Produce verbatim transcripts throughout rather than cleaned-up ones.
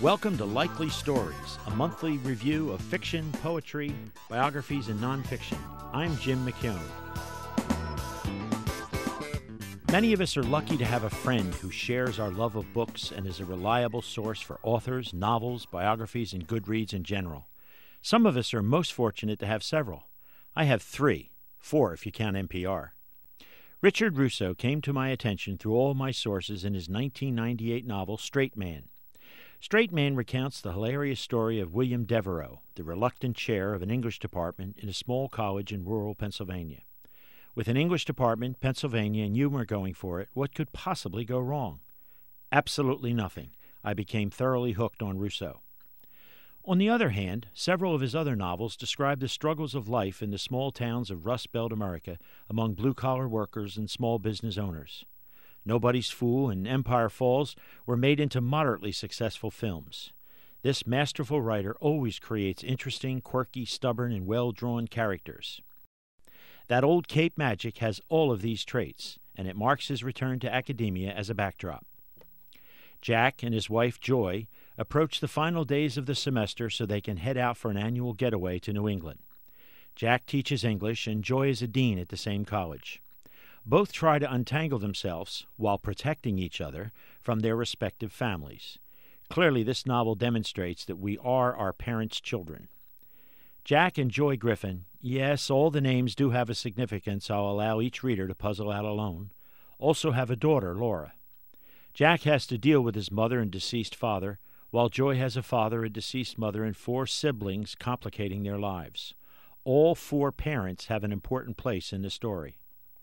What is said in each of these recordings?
Welcome to Likely Stories, a monthly review of fiction, poetry, biographies, and nonfiction. I'm Jim McKeown. Many of us are lucky to have a friend who shares our love of books and is a reliable source for authors, novels, biographies, and good reads in general. Some of us are most fortunate to have several. I have three, four if you count N P R. Richard Russo came to my attention through all my sources in his nineteen ninety-eight novel, Straight Man. Straight Man recounts the hilarious story of William Devereux, the reluctant chair of an English department in a small college in rural Pennsylvania. With an English department, Pennsylvania, and humor going for it, what could possibly go wrong? Absolutely nothing. I became thoroughly hooked on Russo. On the other hand, several of his other novels describe the struggles of life in the small towns of Rust Belt America among blue-collar workers and small business owners. Nobody's Fool and Empire Falls were made into moderately successful films. This masterful writer always creates interesting, quirky, stubborn, and well-drawn characters. That Old Cape Magic has all of these traits, and it marks his return to academia as a backdrop. Jack and his wife Joy approach the final days of the semester so they can head out for an annual getaway to New England. Jack teaches English, and Joy is a dean at the same college. Both try to untangle themselves, while protecting each other, from their respective families. Clearly, this novel demonstrates that we are our parents' children. Jack and Joy Griffin, yes, all the names do have a significance I'll allow each reader to puzzle out alone, also have a daughter, Laura. Jack has to deal with his mother and deceased father, while Joy has a father, a deceased mother, and four siblings complicating their lives. All four parents have an important place in the story.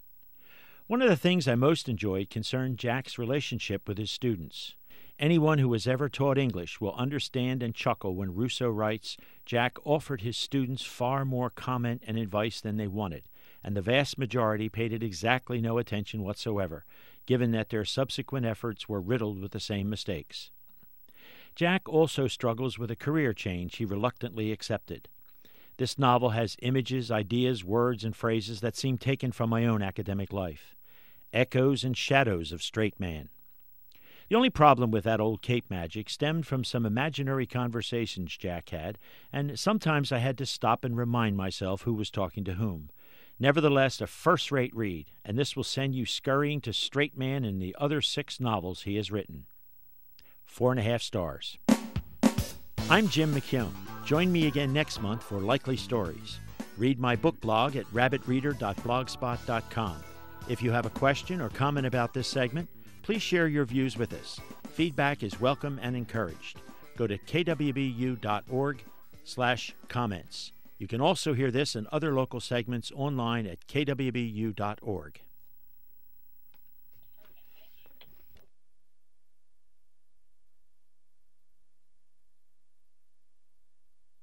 One of the things I most enjoyed concerned Jack's relationship with his students. Anyone who has ever taught English will understand and chuckle when Russo writes, Jack offered his students far more comment and advice than they wanted, and the vast majority paid it exactly no attention whatsoever, given that their subsequent efforts were riddled with the same mistakes. Jack also struggles with a career change he reluctantly accepted. This novel has images, ideas, words, and phrases that seem taken from my own academic life. Echoes and shadows of Straight Man. The only problem with That Old Cape Magic stemmed from some imaginary conversations Jack had, and sometimes I had to stop and remind myself who was talking to whom. Nevertheless, a first-rate read, and this will send you scurrying to Straight Man and the other six novels he has written. Four and a half stars. I'm Jim McKeown. Join me again next month for Likely Stories. Read my book blog at rabbit reader dot blogspot dot com. If you have a question or comment about this segment, please share your views with us. Feedback is welcome and encouraged. Go to k w b u dot org slash comments. You can also hear this and other local segments online at k w b u dot org.